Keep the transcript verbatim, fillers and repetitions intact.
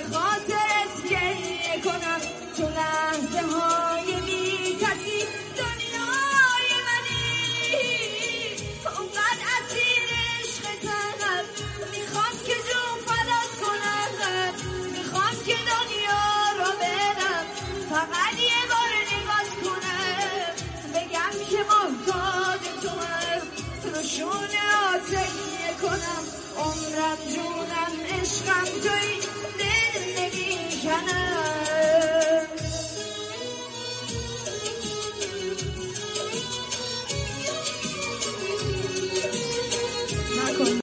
به خاطرت گریه کنم تو لحظه های بی کسی دنیای منی اونقدر اسیر عشقتم میخوام که جون فدات کنم میخوام که دنیا رو برم فقط یه بار نگات کنم بگم که محتاج تو هم رو شونه آتکیه کنم عمرم جونم عشقم توی دل نمیکنم